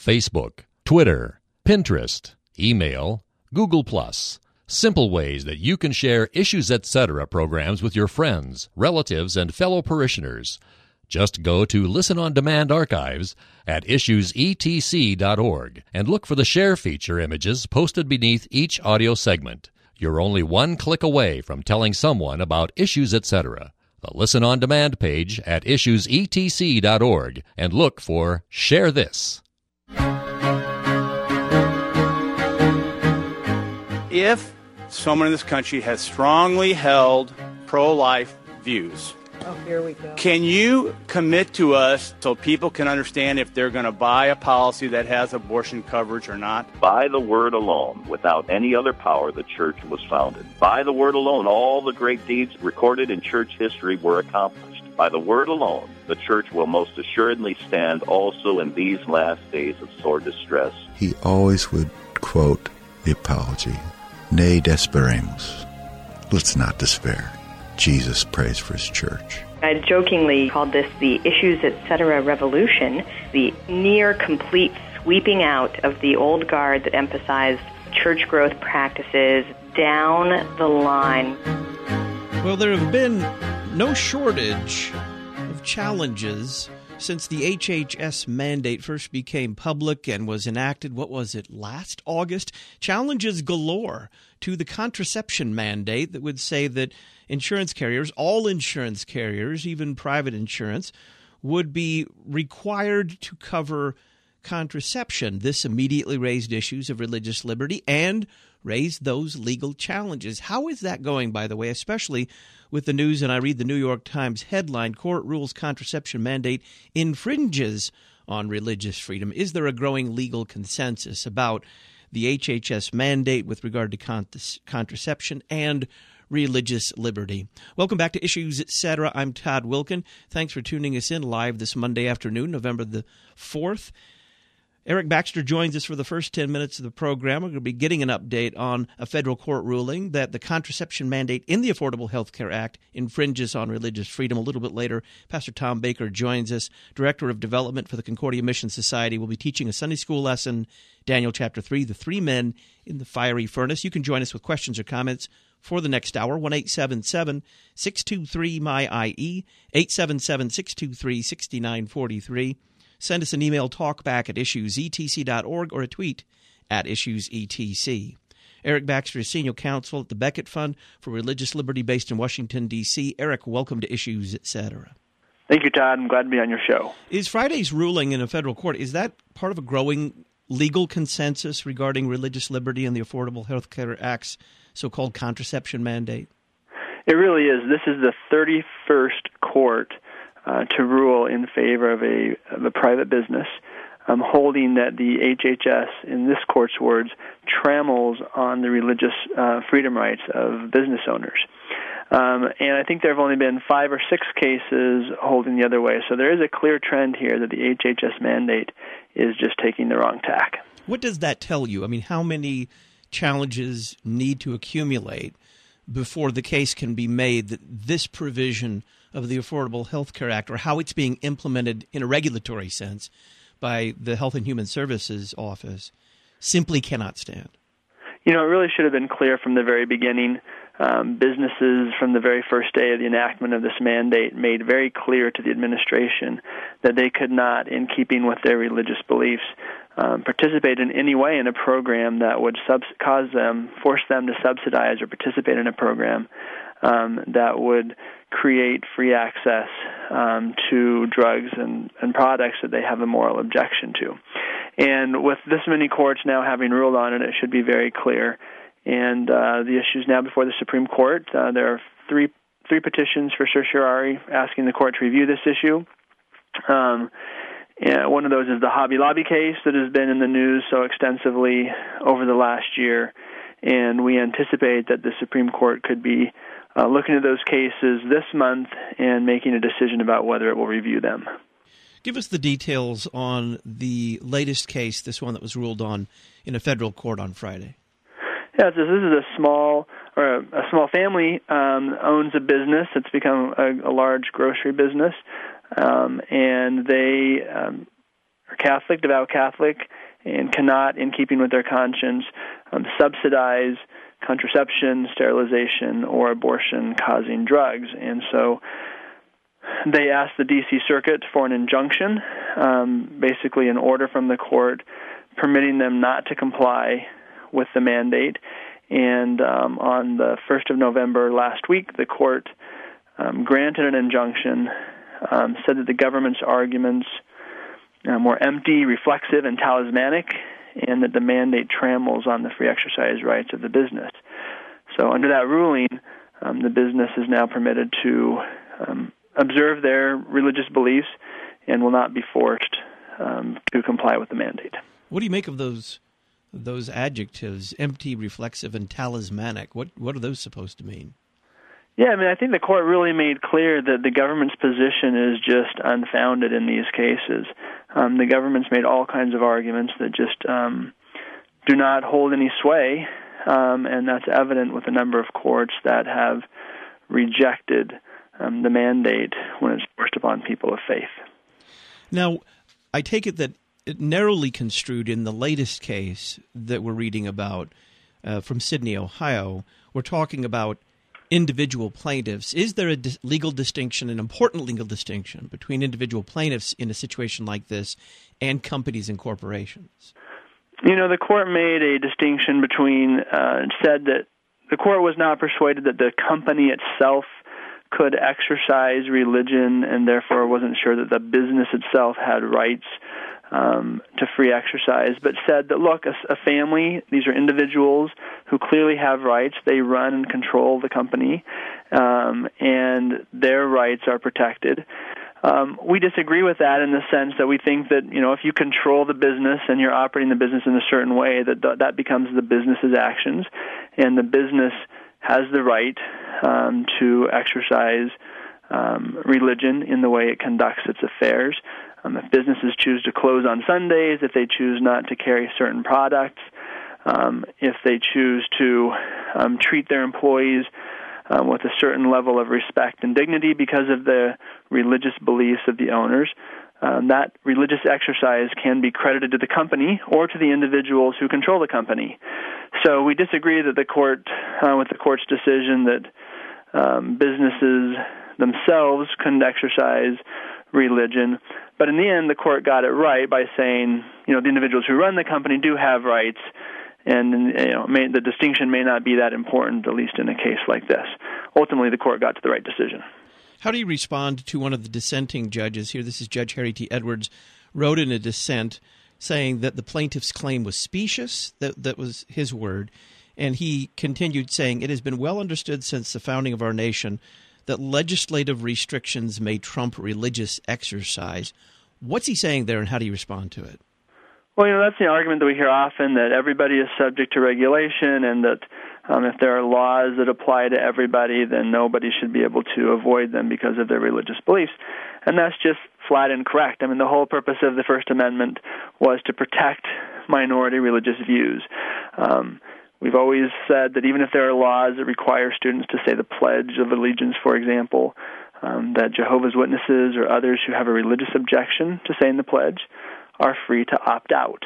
Facebook, Twitter, Pinterest, email, Google+. Simple ways that you can share Issues Etc. programs with your friends, relatives, and fellow parishioners. Just go to Listen on Demand archives at issuesetc.org and look for the share feature images posted beneath each audio segment. You're only one click away from telling someone about Issues Etc. The Listen on Demand page at issuesetc.org and look for Share This. If someone in this country has strongly held pro-life views, oh, here we go. Can you commit to us so people can understand if they're going to buy a policy that has abortion coverage or not? By the word alone, without any other power, the church was founded. By the word alone, all the great deeds recorded in church history were accomplished. By the word alone, the church will most assuredly stand also in these last days of sore distress. He always would quote the apology, Ne desperamus. Let's not despair. Jesus prays for his church. I jokingly called this the Issues Etc. revolution, the near complete sweeping out of the old guard that emphasized church growth practices down the line. Well, there have been no shortage of challenges since the HHS mandate first became public and was enacted, what was it, last August? Challenges galore to the contraception mandate that would say that insurance carriers, all insurance carriers, even private insurance, would be required to cover contraception. This immediately raised issues of religious liberty and raised those legal challenges. How is that going, by the way, especially with the news, and I read the New York Times headline, Court Rules Contraception Mandate Infringes on Religious Freedom. Is there a growing legal consensus about the HHS mandate with regard to contraception and religious liberty? Welcome back to Issues Etc. I'm Todd Wilkin. Thanks for tuning us in live this Monday afternoon, November the 4th. Eric Baxter joins us for the first 10 minutes of the program. We're going to be getting an update on a federal court ruling that the contraception mandate in the Affordable Health Care Act infringes on religious freedom. A little bit later, Pastor Tom Baker joins us, Director of Development for the Concordia Mission Society. We'll be teaching a Sunday school lesson, Daniel chapter 3, the three men in the fiery furnace. You can join us with questions or comments for the next hour, 1-877-623-MY-IE, 877-623-6943. Send us an email, talkback at issuesetc.org, or a tweet at issuesetc. Eric Baxter is Senior Counsel at the Becket Fund for Religious Liberty based in Washington, D.C. Eric, welcome to Issues Etc. Thank you, Todd. I'm glad to be on your show. Is Friday's ruling in a federal court, is that part of a growing legal consensus regarding religious liberty and the Affordable Health Care Act's so-called contraception mandate? It really is. This is the 31st court to rule in favor of a private business, holding that the HHS, in this court's words, trammels on the religious freedom rights of business owners. And I think there have only been 5 or 6 cases holding the other way. So there is a clear trend here that the HHS mandate is just taking the wrong tack. What does that tell you? I mean, how many challenges need to accumulate before the case can be made that this provision of the Affordable Health Care Act, or how it's being implemented in a regulatory sense by the Health and Human Services Office, simply cannot stand? You know, it really should have been clear from the very beginning. Businesses, from the very first day of the enactment of this mandate, made very clear to the administration that they could not, in keeping with their religious beliefs, participate in any way in a program that would force them to subsidize or participate in a program that would create free access to drugs and products that they have a moral objection to. And with this many courts now having ruled on it, it should be very clear. And the issue is now before the Supreme Court. There are three petitions for certiorari asking the court to review this issue. And one of those is the Hobby Lobby case that has been in the news so extensively over the last year. And we anticipate that the Supreme Court could be looking at those cases this month and making a decision about whether it will review them. Give us the details on the latest case, this one that was ruled on in a federal court on Friday. Yeah, so this is a small family owns a business that's become a large grocery business, and they are Catholic, devout Catholic, and cannot, in keeping with their conscience, subsidize contraception, sterilization, or abortion-causing drugs. And so they asked the D.C. Circuit for an injunction, basically an order from the court permitting them not to comply with the mandate. And on the 1st of November last week, the court granted an injunction, said that the government's arguments were empty, reflexive, and talismanic, and that the mandate trammels on the free exercise rights of the business. So under that ruling, the business is now permitted to observe their religious beliefs and will not be forced to comply with the mandate. What do you make of those adjectives, empty, reflexive, and talismanic? What are those supposed to mean? Yeah, I mean, I think the court really made clear that the government's position is just unfounded in these cases. The government's made all kinds of arguments that just do not hold any sway, and that's evident with a number of courts that have rejected the mandate when it's forced upon people of faith. Now, I take it that it narrowly construed in the latest case that we're reading about from Sydney, Ohio, we're talking about individual plaintiffs. Is there a legal distinction, an important legal distinction, between individual plaintiffs in a situation like this and companies and corporations? You know, the court made a distinction between, said that the court was not persuaded that the company itself could exercise religion and therefore wasn't sure that the business itself had rights to free exercise, but said that, look, a family, these are individuals who clearly have rights. They run and control the company, and their rights are protected. We disagree with that in the sense that we think that, you know, if you control the business and you're operating the business in a certain way, that becomes the business's actions, and the business has the right to exercise religion in the way it conducts its affairs. If businesses choose to close on Sundays, if they choose not to carry certain products, if they choose to treat their employees with a certain level of respect and dignity because of the religious beliefs of the owners, that religious exercise can be credited to the company or to the individuals who control the company. So we disagree that the court, with the court's decision that businesses themselves couldn't exercise religion. But in the end, the court got it right by saying, you know, the individuals who run the company do have rights, and the distinction may not be that important, at least in a case like this. Ultimately, the court got to the right decision. How do you respond to one of the dissenting judges here? This is Judge Harry T. Edwards, wrote in a dissent saying that the plaintiff's claim was specious, that was his word, and he continued saying, it has been well understood since the founding of our nation that legislative restrictions may trump religious exercise. What's he saying there, and how do you respond to it? Well, you know, that's the argument that we hear often, that everybody is subject to regulation, and that if there are laws that apply to everybody, then nobody should be able to avoid them because of their religious beliefs. And that's just flat incorrect. I mean, the whole purpose of the First Amendment was to protect minority religious views. We've always said that even if there are laws that require students to say the Pledge of Allegiance, for example, that Jehovah's Witnesses or others who have a religious objection to saying the pledge are free to opt out.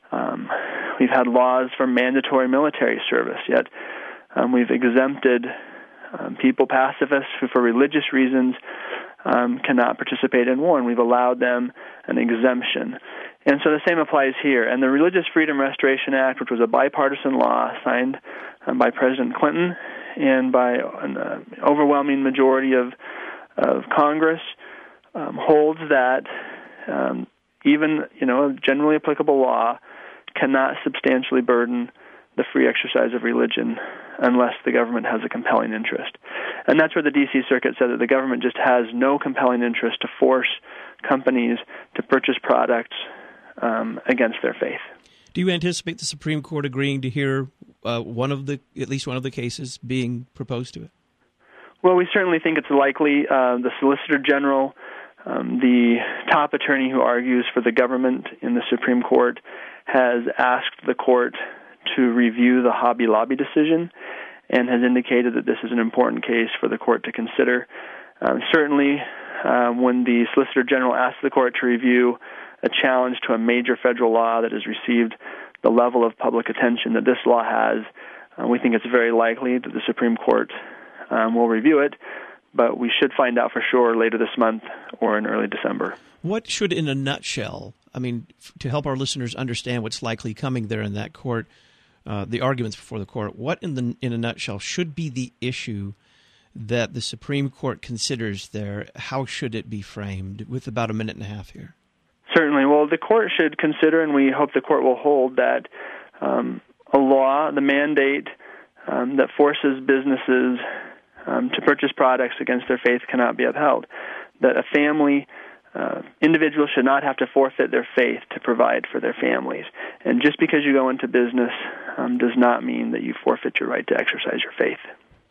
We've had laws for mandatory military service, yet we've exempted people, pacifists, who for religious reasons cannot participate in war, and we've allowed them an exemption. And so the same applies here. And the Religious Freedom Restoration Act, which was a bipartisan law signed by President Clinton and by an overwhelming majority of Congress, holds that even, you know, a generally applicable law cannot substantially burden the free exercise of religion unless the government has a compelling interest. And that's where the D.C. Circuit said that the government just has no compelling interest to force companies to purchase products against their faith. Do you anticipate the Supreme Court agreeing to hear at least one of the cases being proposed to it? Well, we certainly think it's likely. The Solicitor General, the top attorney who argues for the government in the Supreme Court, has asked the court to review the Hobby Lobby decision and has indicated that this is an important case for the court to consider. Certainly, when the Solicitor General asked the court to review a challenge to a major federal law that has received the level of public attention that this law has, we think it's very likely that the Supreme Court will review it, but we should find out for sure later this month or in early December. What should, in a nutshell, to help our listeners understand what's likely coming there in that court, the arguments before the court, what in a nutshell should be the issue that the Supreme Court considers there? How should it be framed, with about a minute and a half here? Certainly. Well, the court should consider, and we hope the court will hold, that a law, the mandate that forces businesses to purchase products against their faith cannot be upheld, that a family, individuals should not have to forfeit their faith to provide for their families. And just because you go into business does not mean that you forfeit your right to exercise your faith.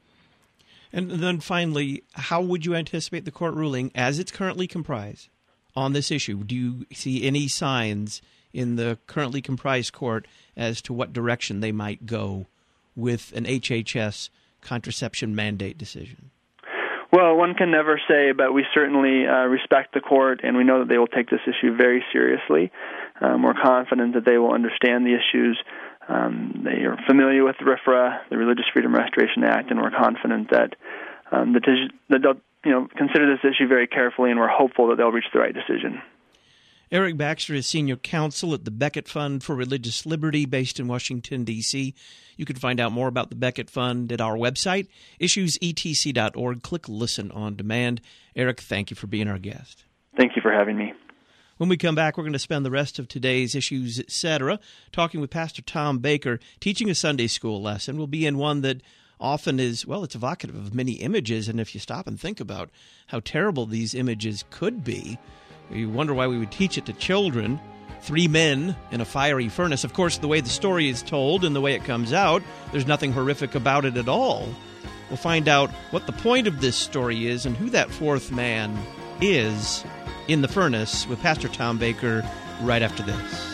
And then finally, how would you anticipate the court ruling as it's currently comprised on this issue? Do you see any signs in the currently comprised court as to what direction they might go with an HHS contraception mandate decision? Well, one can never say, but we certainly respect the court, and we know that they will take this issue very seriously. We're confident that they will understand the issues. They are familiar with RFRA, the Religious Freedom Restoration Act, and we're confident that they'll consider this issue very carefully, and we're hopeful that they'll reach the right decision. Eric Baxter is Senior Counsel at the Becket Fund for Religious Liberty based in Washington, D.C. You can find out more about the Becket Fund at our website, issuesetc.org. Click Listen on Demand. Eric, thank you for being our guest. Thank you for having me. When we come back, we're going to spend the rest of today's Issues, Etc. talking with Pastor Tom Baker, teaching a Sunday school lesson. We'll be in one that often is, well, it's evocative of many images, and if you stop and think about how terrible these images could be, you wonder why we would teach it to children. 3 men in a fiery furnace. Of course, the way the story is told and the way it comes out, there's nothing horrific about it at all. We'll find out what the point of this story is and who that 4th man is in the furnace with Pastor Tom Baker right after this.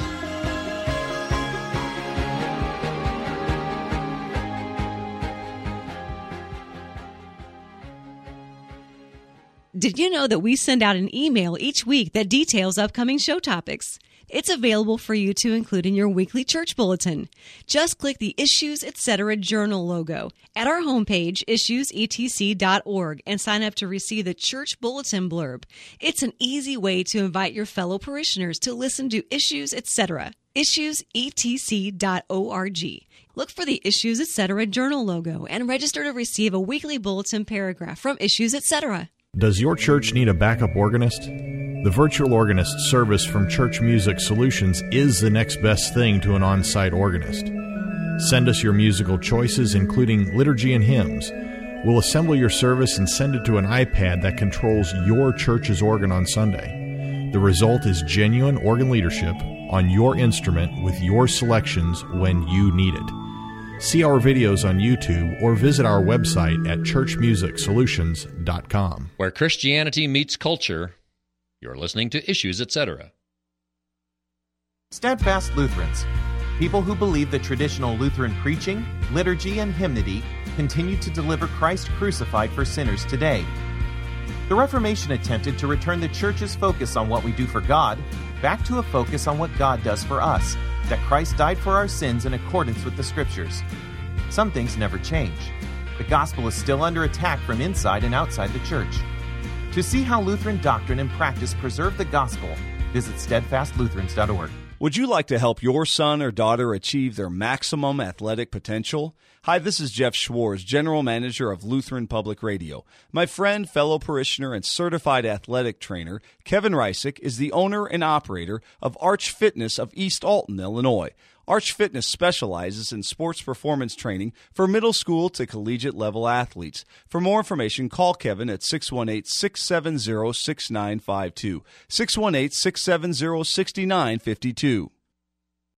Did you know that we send out an email each week that details upcoming show topics? It's available for you to include in your weekly church bulletin. Just click the Issues Etc. Journal logo at our homepage, issuesetc.org, and sign up to receive the church bulletin blurb. It's an easy way to invite your fellow parishioners to listen to Issues Etc. issuesetc.org. Look for the Issues Etc. Journal logo and register to receive a weekly bulletin paragraph from Issues Etc. Does your church need a backup organist? The Virtual Organist service from Church Music Solutions is the next best thing to an on-site organist. Send us your musical choices, including liturgy and hymns. We'll assemble your service and send it to an iPad that controls your church's organ on Sunday. The result is genuine organ leadership on your instrument with your selections when you need it. See our videos on YouTube or visit our website at churchmusicsolutions.com. Where Christianity meets culture, you're listening to Issues, Etc. Steadfast Lutherans, people who believe that traditional Lutheran preaching, liturgy, and hymnody continue to deliver Christ crucified for sinners today. The Reformation attempted to return the Church's focus on what we do for God back to a focus on what God does for us, that Christ died for our sins in accordance with the Scriptures. Some things never change. The gospel is still under attack from inside and outside the Church. To see how Lutheran doctrine and practice preserve the gospel, visit steadfastlutherans.org. Would you like to help your son or daughter achieve their maximum athletic potential? Hi, this is Jeff Schwartz, General Manager of Lutheran Public Radio. My friend, fellow parishioner, and certified athletic trainer, Kevin Reisick, is the owner and operator of Arch Fitness of East Alton, Illinois. Arch Fitness specializes in sports performance training for middle school to collegiate level athletes. For more information, call Kevin at 618-670-6952, 618-670-6952.